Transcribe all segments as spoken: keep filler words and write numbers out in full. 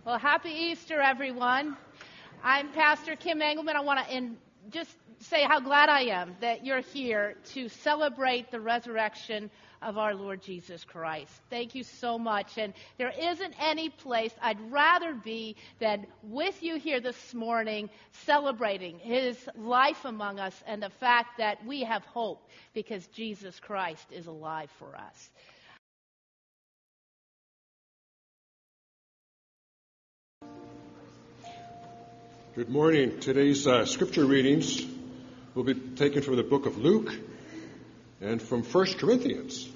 Well, happy Easter, everyone. I'm Pastor Kim Engelman. I want to in, just say how glad I am that you're here to celebrate the resurrection of our Lord Jesus Christ. Thank you so much. And there isn't any place I'd rather be than with you here this morning celebrating his life among us and the fact that we have hope because Jesus Christ is alive for us. Good morning. Today's uh, scripture readings will be taken from the book of Luke and from First Corinthians.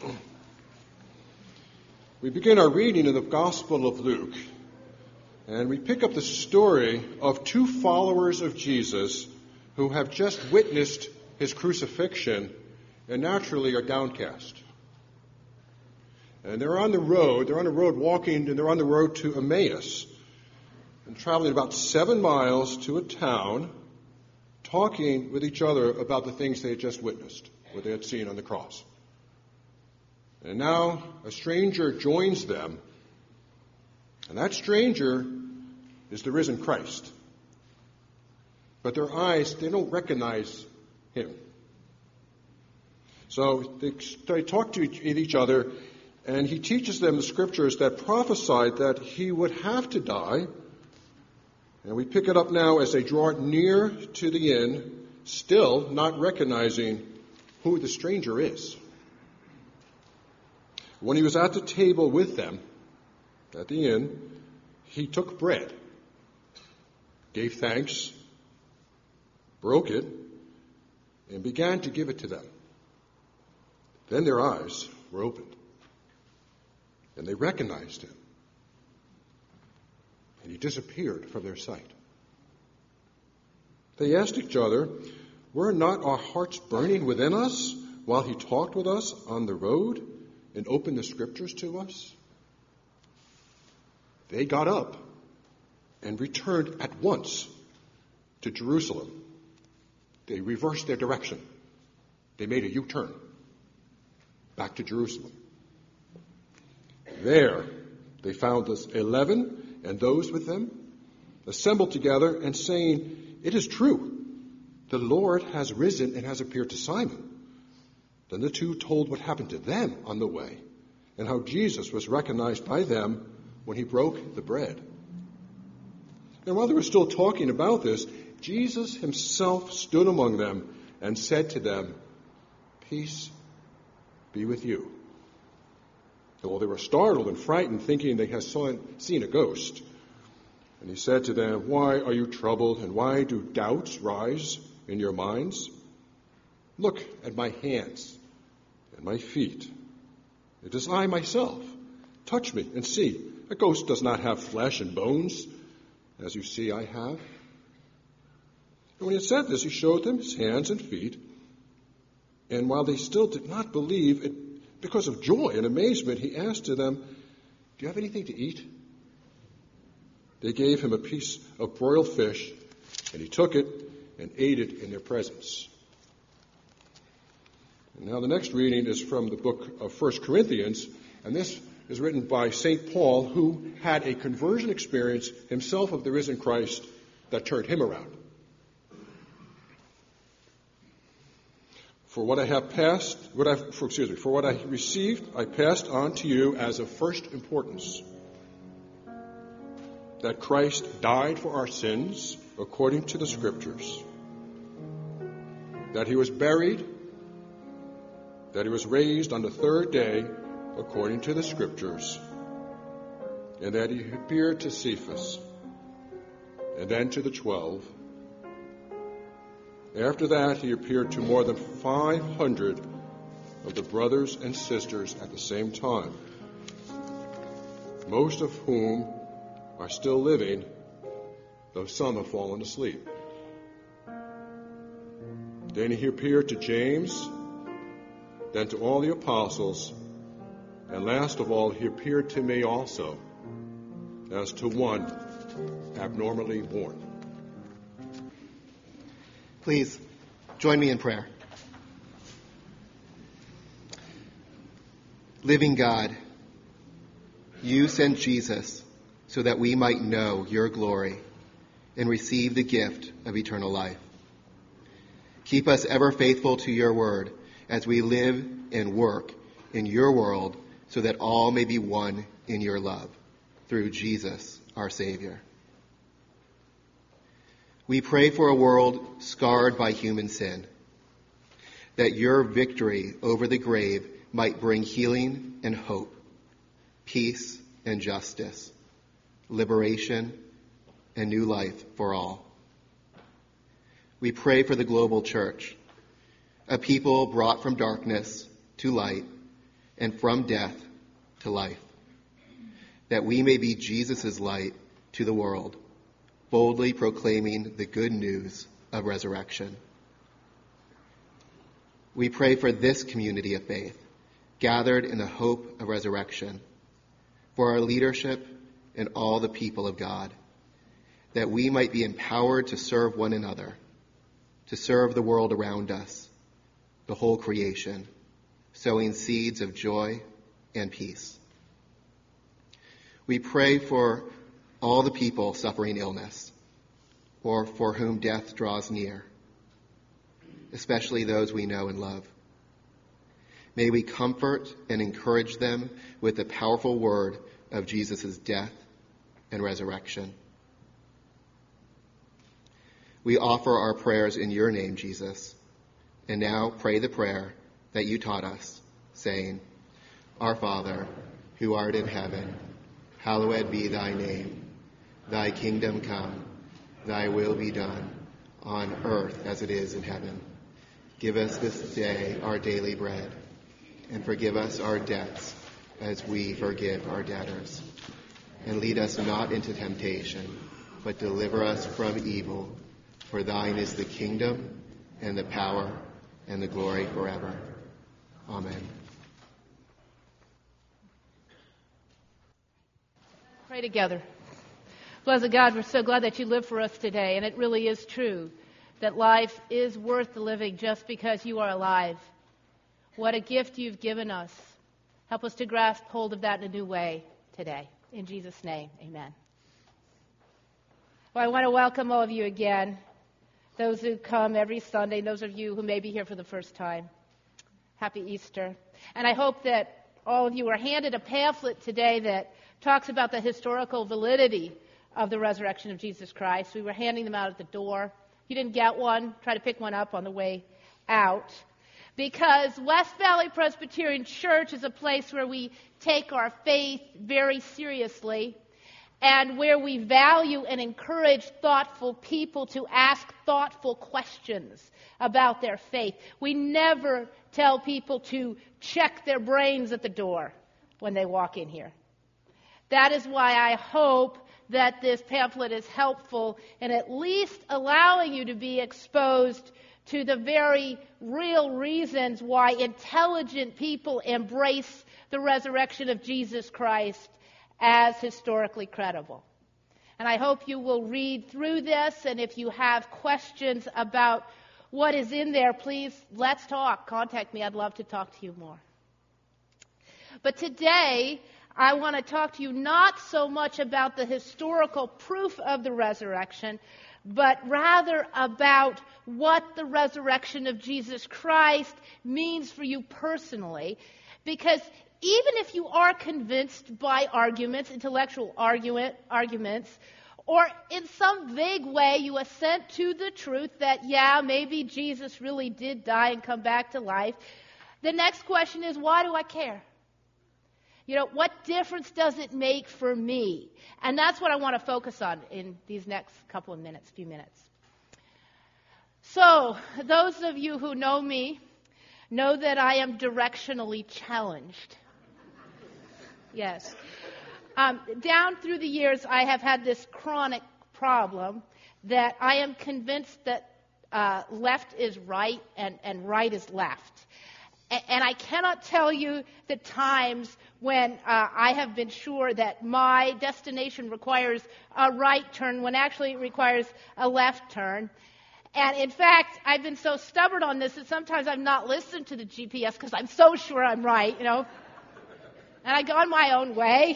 We begin our reading in the Gospel of Luke, and we pick up the story of two followers of Jesus who have just witnessed his crucifixion and naturally are downcast. And they're on the road, they're on the road walking, and they're on the road to Emmaus, and traveling about seven miles to a town, talking with each other about the things they had just witnessed, what they had seen on the cross. And now a stranger joins them, and that stranger is the risen Christ. But their eyes, they don't recognize him. So they, they talk to each other, and he teaches them the scriptures that prophesied that he would have to die. And we pick it up now as they draw near to the inn, still not recognizing who the stranger is. When he was at the table with them at the inn, he took bread, gave thanks, broke it, and began to give it to them. Then their eyes were opened, and they recognized him. And he disappeared from their sight. They asked each other, "Were not our hearts burning within us while he talked with us on the road and opened the scriptures to us?" They got up and returned at once to Jerusalem. They reversed their direction. They made a U-turn back to Jerusalem. There they found us eleven and those with them assembled together and saying, "It is true, the Lord has risen and has appeared to Simon." Then the two told what happened to them on the way and how Jesus was recognized by them when he broke the bread. And while they were still talking about this, Jesus himself stood among them and said to them, "Peace be with you." Well, they were startled and frightened, thinking they had seen a ghost. And he said to them, "Why are you troubled, and why do doubts rise in your minds? Look at my hands and my feet. It is I myself. Touch me and see. A ghost does not have flesh and bones, as you see I have." And when he had said this, he showed them his hands and feet. And while they still did not believe it, because of joy and amazement, he asked to them, "Do you have anything to eat?" They gave him a piece of broiled fish, and he took it and ate it in their presence. And now the next reading is from the book of First Corinthians, and this is written by Saint Paul, who had a conversion experience himself of the risen Christ that turned him around. For what I have passed, what I, for, excuse me, for what I received, I passed on to you as of first importance, that Christ died for our sins according to the Scriptures, that he was buried, that he was raised on the third day according to the Scriptures, and that he appeared to Cephas, and then to the twelve. After that, he appeared to more than five hundred of the brothers and sisters at the same time, most of whom are still living, though some have fallen asleep. Then he appeared to James, then to all the apostles, and last of all, he appeared to me also, as to one abnormally born. Please join me in prayer. Living God, you sent Jesus so that we might know your glory and receive the gift of eternal life. Keep us ever faithful to your word as we live and work in your world, so that all may be one in your love, through Jesus, our Savior. We pray for a world scarred by human sin, that your victory over the grave might bring healing and hope, peace and justice, liberation and new life for all. We pray for the global church, a people brought from darkness to light and from death to life, that we may be Jesus' light to the world, boldly proclaiming the good news of resurrection. We pray for this community of faith, gathered in the hope of resurrection, for our leadership and all the people of God, that we might be empowered to serve one another, to serve the world around us, the whole creation, sowing seeds of joy and peace. We pray for all the people suffering illness, or for whom death draws near, especially those we know and love. May we comfort and encourage them with the powerful word of Jesus' death and resurrection. We offer our prayers in your name, Jesus, and now pray the prayer that you taught us, saying, Our Father, who art in heaven, hallowed be thy name. Thy kingdom come, thy will be done, on earth as it is in heaven. Give us this day our daily bread, and forgive us our debts as we forgive our debtors. And lead us not into temptation, but deliver us from evil. For thine is the kingdom, and the power, and the glory forever. Amen. Pray together. Blessed God, we're so glad that you live for us today, and it really is true that life is worth the living just because you are alive. What a gift you've given us. Help us to grasp hold of that in a new way today. In Jesus' name, amen. Well, I want to welcome all of you again, those who come every Sunday, those of you who may be here for the first time. Happy Easter. And I hope that all of you are handed a pamphlet today that talks about the historical validity of the resurrection of Jesus Christ. We were handing them out at the door. If you didn't get one, try to pick one up on the way out. Because West Valley Presbyterian Church is a place where we take our faith very seriously and where we value and encourage thoughtful people to ask thoughtful questions about their faith. We never tell people to check their brains at the door when they walk in here. That is why I hope that this pamphlet is helpful in at least allowing you to be exposed to the very real reasons why intelligent people embrace the resurrection of Jesus Christ as historically credible. And I hope you will read through this, and if you have questions about what is in there, please, let's talk. Contact me. I'd love to talk to you more. But today, I want to talk to you not so much about the historical proof of the resurrection, but rather about what the resurrection of Jesus Christ means for you personally. Because even if you are convinced by arguments, intellectual argument, arguments, or in some vague way you assent to the truth that, yeah, maybe Jesus really did die and come back to life, the next question is, why do I care? You know, what difference does it make for me? And that's what I want to focus on in these next couple of minutes, few minutes. So, those of you who know me know that I am directionally challenged. Yes. Um, down through the years, I have had this chronic problem that I am convinced that uh, left is right and, and right is left. And I cannot tell you the times when uh, I have been sure that my destination requires a right turn when actually it requires a left turn. And in fact, I've been so stubborn on this that sometimes I've not listened to the G P S because I'm so sure I'm right, you know. And I go on my own way.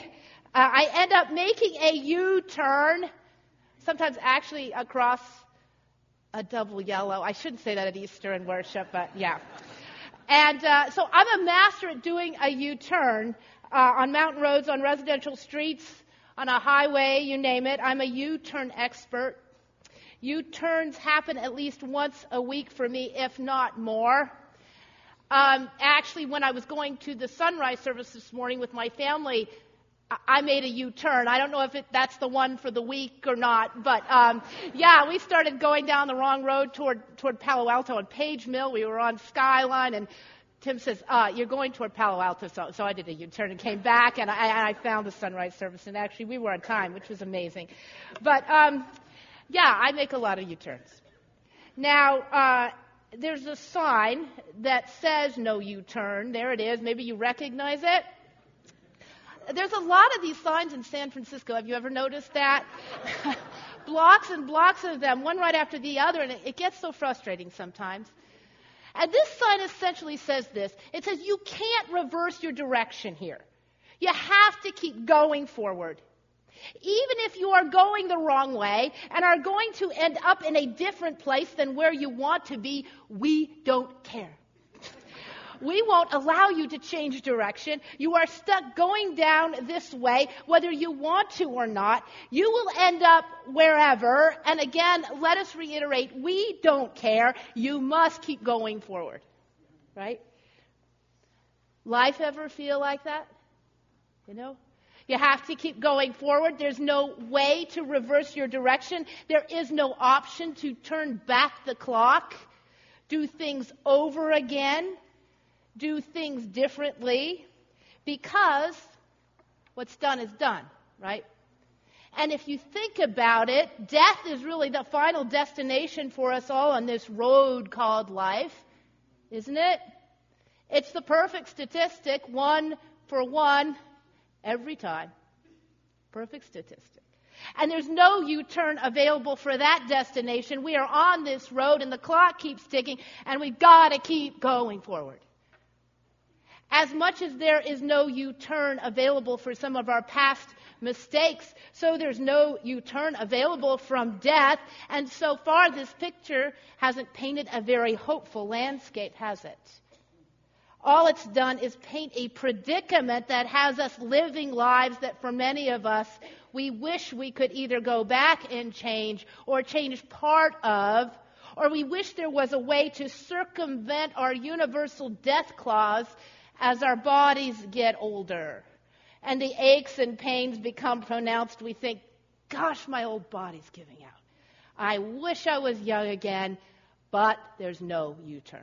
Uh, I end up making a U-turn, sometimes actually across a double yellow. I shouldn't say that at Easter and worship, but yeah. And uh, so I'm a master at doing a U-turn uh, on mountain roads, on residential streets, on a highway, you name it. I'm a U-turn expert. U-turns happen at least once a week for me, if not more. Um, actually, when I was going to the sunrise service this morning with my family, I made a U-turn. I don't know if it, that's the one for the week or not, but um, yeah, we started going down the wrong road toward toward Palo Alto and Page Mill. We were on Skyline, and Tim says, uh, "You're going toward Palo Alto," so, so I did a U-turn and came back, and I, and I found the sunrise service, and actually we were on time, which was amazing. But um, yeah, I make a lot of U-turns. Now, uh, there's a sign that says no U-turn. There it is. Maybe you recognize it. There's a lot of these signs in San Francisco. Have you ever noticed that? Blocks and blocks of them, one right after the other, and it, it gets so frustrating sometimes. And this sign essentially says this. It says you can't reverse your direction here. You have to keep going forward. Even if you are going the wrong way and are going to end up in a different place than where you want to be, we don't care. We won't allow you to change direction. You are stuck going down this way, whether you want to or not. You will end up wherever. And again, let us reiterate, we don't care. You must keep going forward. Right? Life ever feel like that? You know? You have to keep going forward. There's no way to reverse your direction. There is no option to turn back the clock, do things over again, do things differently, because what's done is done, right? And if you think about it, death is really the final destination for us all on this road called life, isn't it? It's the perfect statistic, one for one, every time. Perfect statistic. And there's no U-turn available for that destination. We are on this road, and the clock keeps ticking, and we've got to keep going forward. As much as there is no U-turn available for some of our past mistakes, so there's no U-turn available from death. And so far, this picture hasn't painted a very hopeful landscape, has it? All it's done is paint a predicament that has us living lives that for many of us, we wish we could either go back and change or change part of, or we wish there was a way to circumvent our universal death clause as our bodies get older and the aches and pains become pronounced. We think, gosh, my old body's giving out. I wish I was young again, but there's no U-turn.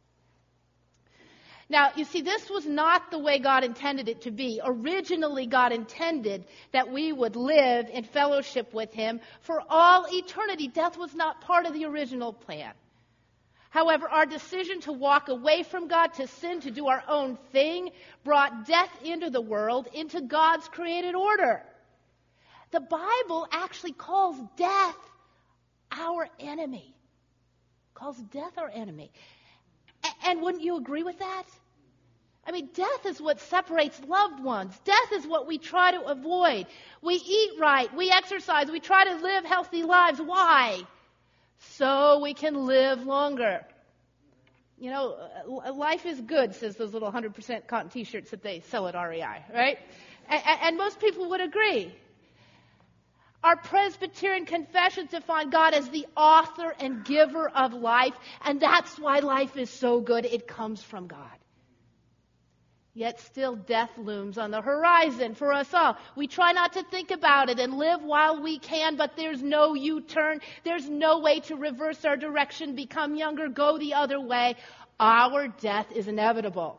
Now, you see, this was not the way God intended it to be. Originally, God intended that we would live in fellowship with Him for all eternity. Death was not part of the original plan. However, our decision to walk away from God, to sin, to do our own thing, brought death into the world, into God's created order. The Bible actually calls death our enemy. Calls death our enemy. And wouldn't you agree with that? I mean, death is what separates loved ones. Death is what we try to avoid. We eat right. We exercise. We try to live healthy lives. Why? So we can live longer. You know, life is good, says those little one hundred percent cotton T-shirts that they sell at R E I, right? And, and most people would agree. Our Presbyterian confessions define God as the author and giver of life, and that's why life is so good. It comes from God. Yet still death looms on the horizon for us all. We try not to think about it and live while we can, but there's no U-turn. There's no way to reverse our direction, become younger, go the other way. Our death is inevitable.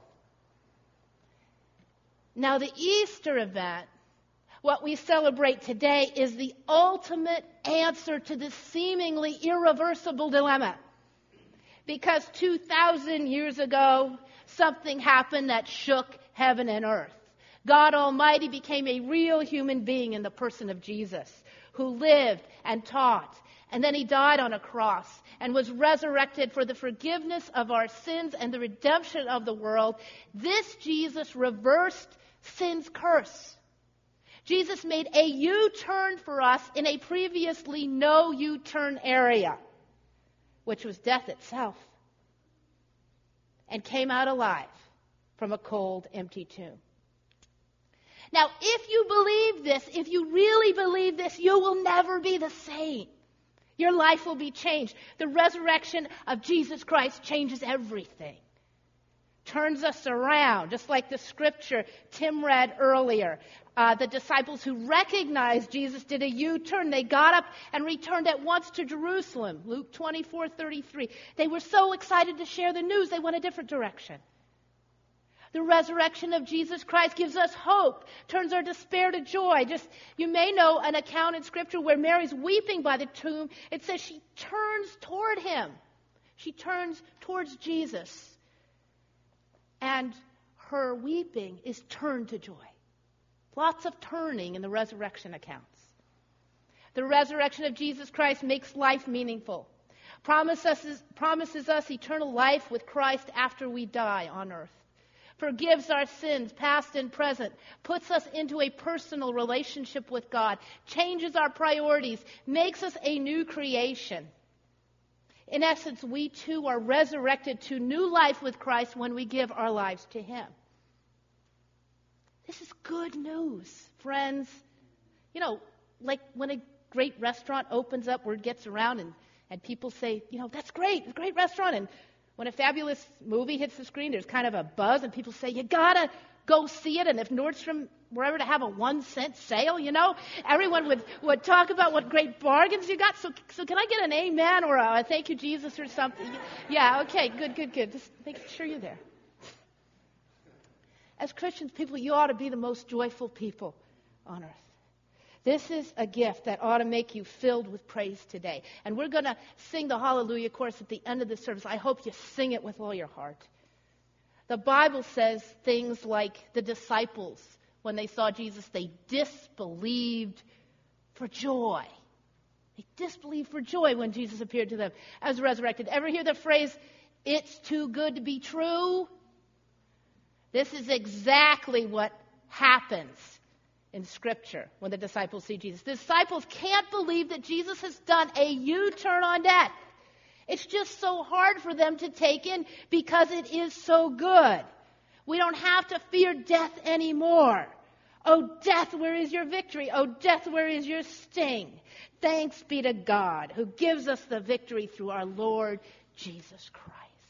Now, the Easter event, what we celebrate today, is the ultimate answer to this seemingly irreversible dilemma. Because two thousand years ago, something happened that shook heaven and earth. God Almighty became a real human being in the person of Jesus, who lived and taught. And then He died on a cross and was resurrected for the forgiveness of our sins and the redemption of the world. This Jesus reversed sin's curse. Jesus made a U-turn for us in a previously no U-turn area, which was death itself, and came out alive from a cold, empty tomb. Now, if you believe this, if you really believe this, you will never be the same. Your life will be changed. The resurrection of Jesus Christ changes everything. Turns us around, just like the scripture Tim read earlier. Uh, the disciples who recognized Jesus did a U-turn. They got up and returned at once to Jerusalem. Luke twenty-four thirty-three. They were so excited to share the news, they went a different direction. The resurrection of Jesus Christ gives us hope, turns our despair to joy. Just, you may know an account in Scripture where Mary's weeping by the tomb. It says she turns toward him. She turns towards Jesus. And her weeping is turned to joy. Lots of turning in the resurrection accounts. The resurrection of Jesus Christ makes life meaningful. Promises, promises us eternal life with Christ after we die on earth. Forgives our sins, past and present, puts us into a personal relationship with God, changes our priorities, makes us a new creation. In essence, we too are resurrected to new life with Christ when we give our lives to Him. This is good news, friends. You know, like when a great restaurant opens up, word gets around and, and people say, you know, that's great, it's a great restaurant. And when a fabulous movie hits the screen, there's kind of a buzz, and people say, you gotta go see it. And if Nordstrom were ever to have a one cent sale, you know, everyone would, would talk about what great bargains you got. So, so can I get an amen or a thank you, Jesus, or something? Yeah, okay, good, good, good. Just make sure you're there. As Christians, people, you ought to be the most joyful people on earth. This is a gift that ought to make you filled with praise today. And we're going to sing the Hallelujah chorus at the end of the service. I hope you sing it with all your heart. The Bible says things like the disciples, when they saw Jesus, they disbelieved for joy. They disbelieved for joy when Jesus appeared to them as resurrected. Ever hear the phrase, it's too good to be true? This is exactly what happens in Scripture when the disciples see Jesus. The disciples can't believe that Jesus has done a U-turn on death. It's just so hard for them to take in because it is so good. We don't have to fear death anymore. Oh, death, where is your victory? Oh, death, where is your sting? Thanks be to God who gives us the victory through our Lord Jesus Christ.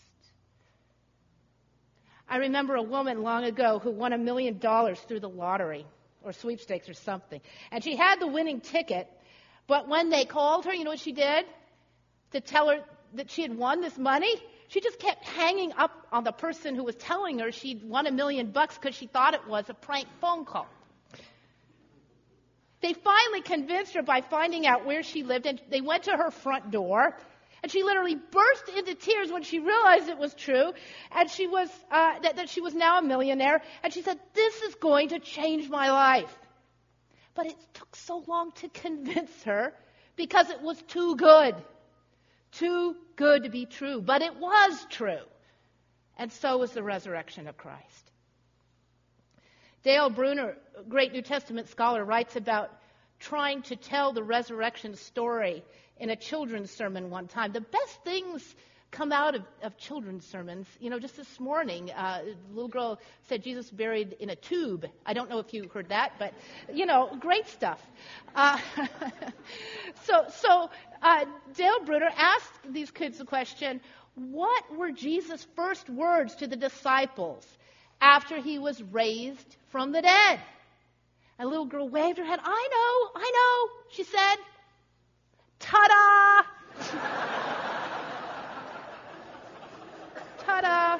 I remember a woman long ago who won a million dollars through the lottery or sweepstakes or something. And she had the winning ticket, but when they called her, you know what she did? To tell her that she had won this money, she just kept hanging up on the person who was telling her she'd won a million bucks because she thought it was a prank phone call. They finally convinced her by finding out where she lived, and they went to her front door. And she literally burst into tears when she realized it was true, and she was uh, that, that she was now a millionaire. And she said, "This is going to change my life." But it took so long to convince her because it was too good, too good to be true. But it was true, and so was the resurrection of Christ. Dale Bruner, a great New Testament scholar, writes about trying to tell the resurrection story in a children's sermon one time. The best things come out of, of children's sermons. You know, just this morning, uh, a little girl said Jesus buried in a tube. I don't know if you heard that, but, you know, great stuff. Uh, so so uh, Dale Bruner asked these kids the question, what were Jesus' first words to the disciples after he was raised from the dead? And a little girl waved her head. I know, I know, she said. Ta-da! Ta-da!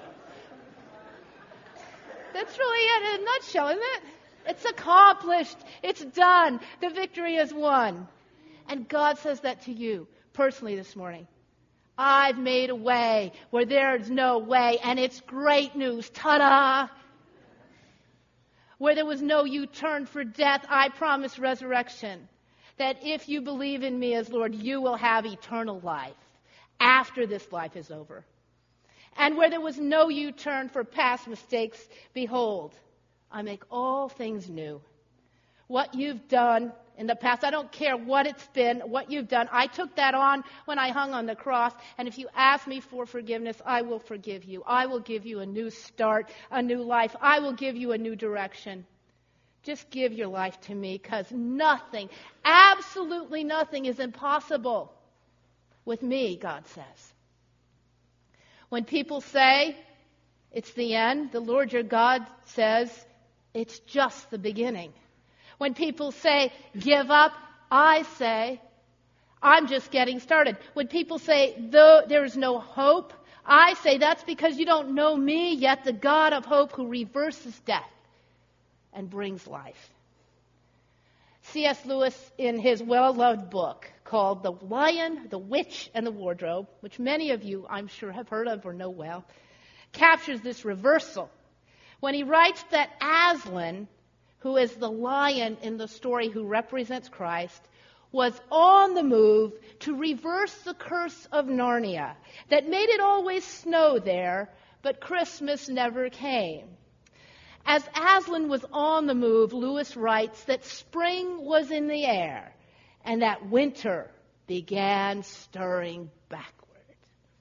That's really it in a nutshell, isn't it? It's accomplished. It's done. The victory is won. And God says that to you personally this morning. I've made a way where there's no way, and it's great news. Ta-da! Where there was no U-turn for death, I promise resurrection. That if you believe in me as Lord, you will have eternal life after this life is over. And where there was no U-turn for past mistakes, behold, I make all things new. What you've done in the past, I don't care what it's been, what you've done. I took that on when I hung on the cross, and if you ask me for forgiveness, I will forgive you. I will give you a new start, a new life. I will give you a new direction. Just give your life to me, because nothing, absolutely nothing is impossible with me, God says. When people say it's the end, the Lord your God says it's just the beginning. When people say, give up, I say, I'm just getting started. When people say, though there is no hope, I say, that's because you don't know me, yet the God of hope who reverses death and brings life. C S Lewis, in his well-loved book called The Lion, the Witch, and the Wardrobe, which many of you, I'm sure, have heard of or know well, captures this reversal when he writes that Aslan, who is the lion in the story who represents Christ, was on the move to reverse the curse of Narnia that made it always snow there, but Christmas never came. As Aslan was on the move, Lewis writes that spring was in the air and that winter began stirring backward.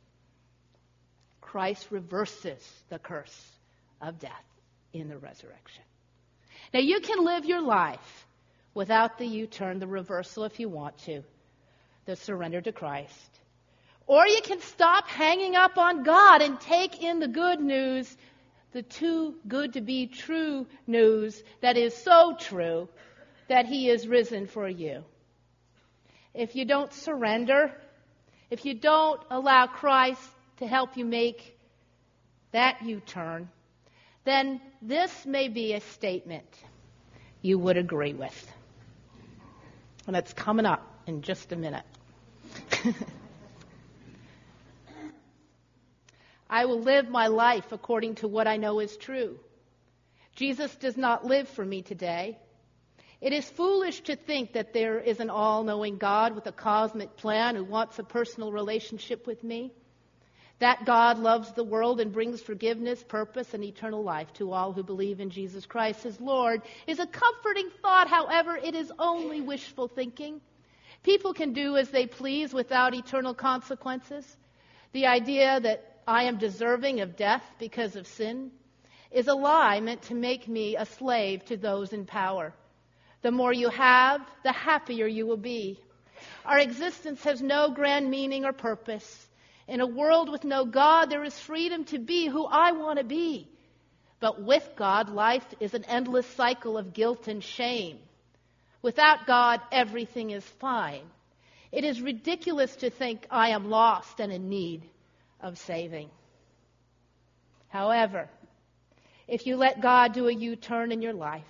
Christ reverses the curse of death in the resurrection. Now, you can live your life without the U-turn, the reversal, if you want to, the surrender to Christ. Or you can stop hanging up on God and take in the good news, the too good to be true news that is so true that He is risen for you. If you don't surrender, if you don't allow Christ to help you make that U-turn, then this may be a statement you would agree with. And it's coming up in just a minute. I will live my life according to what I know is true. Jesus does not live for me today. It is foolish to think that there is an all-knowing God with a cosmic plan who wants a personal relationship with me. That God loves the world and brings forgiveness, purpose, and eternal life to all who believe in Jesus Christ as Lord is a comforting thought. However, it is only wishful thinking. People can do as they please without eternal consequences. The idea that I am deserving of death because of sin is a lie meant to make me a slave to those in power. The more you have, the happier you will be. Our existence has no grand meaning or purpose. In a world with no God, there is freedom to be who I want to be. But with God, life is an endless cycle of guilt and shame. Without God, everything is fine. It is ridiculous to think I am lost and in need of saving. However, if you let God do a U-turn in your life,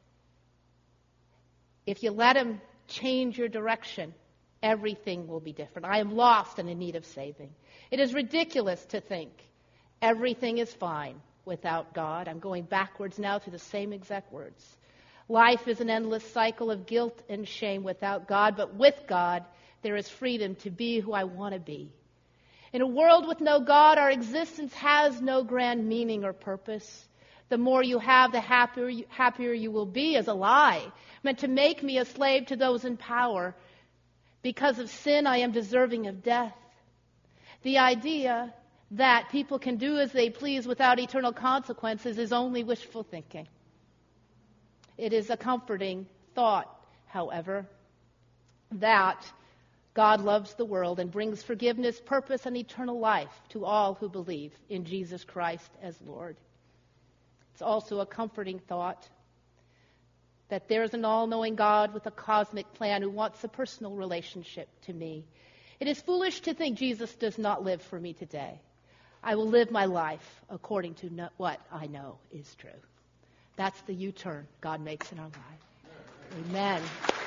if you let Him change your direction, everything will be different. I am lost and in need of saving. It is ridiculous to think everything is fine without God. I'm going backwards now to the same exact words. Life is an endless cycle of guilt and shame without God, but with God, there is freedom to be who I want to be. In a world with no God, our existence has no grand meaning or purpose. The more you have, the happier you, happier you will be, is a lie meant to make me a slave to those in power. Because of sin, I am deserving of death. The idea that people can do as they please without eternal consequences is only wishful thinking. It is a comforting thought, however, that God loves the world and brings forgiveness, purpose, and eternal life to all who believe in Jesus Christ as Lord. It's also a comforting thought that there is an all-knowing God with a cosmic plan who wants a personal relationship to me. It is foolish to think Jesus does not live for me today. I will live my life according to no, what I know is true. That's the U-turn God makes in our life. Amen.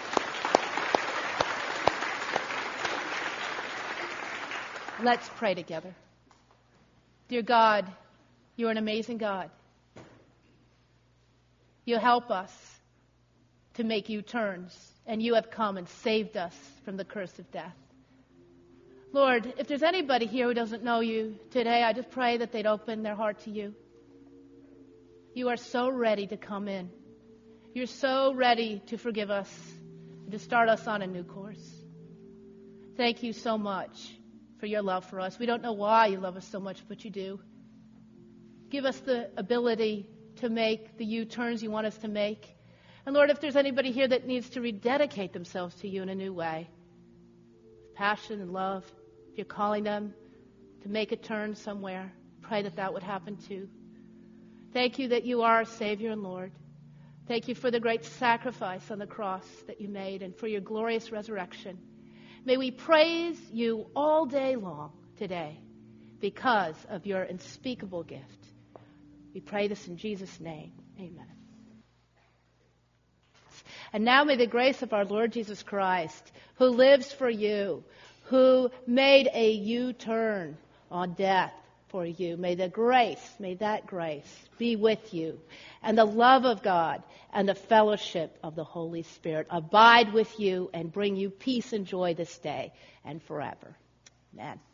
Let's pray together. Dear God, you're an amazing God. You help us to make U-turns, and you have come and saved us from the curse of death. Lord, if there's anybody here who doesn't know you today, I just pray that they'd open their heart to you. You are so ready to come in. You're so ready to forgive us, to start us on a new course. Thank you so much for your love for us. We don't know why you love us so much, but you do. Give us the ability to make the U-turns you want us to make. And Lord, if there's anybody here that needs to rededicate themselves to you in a new way, with passion and love, if you're calling them to make a turn somewhere, pray that that would happen too. Thank you that you are our Savior and Lord. Thank you for the great sacrifice on the cross that you made and for your glorious resurrection. May we praise you all day long today because of your unspeakable gift. We pray this in Jesus' name. Amen. And now may the grace of our Lord Jesus Christ, who lives for you, who made a U-turn on death for you, may the grace, may that grace be with you, and the love of God and the fellowship of the Holy Spirit abide with you and bring you peace and joy this day and forever. Amen.